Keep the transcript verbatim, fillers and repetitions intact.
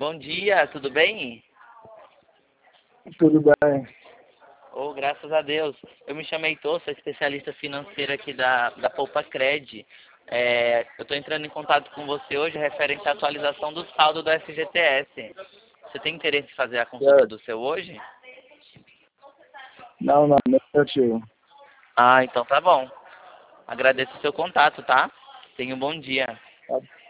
Bom dia, tudo bem? Tudo bem. Oh, graças a Deus. Eu me chamo Heitor, sou especialista financeiro aqui da, da Poupa Cred. É, eu estou entrando em contato com você hoje referente à atualização do saldo do F G T S. Você tem interesse em fazer a consulta Certo. do seu hoje? Não, não, negativo. Ah, então tá bom. Agradeço o seu contato, tá? Tenha um bom dia. Tá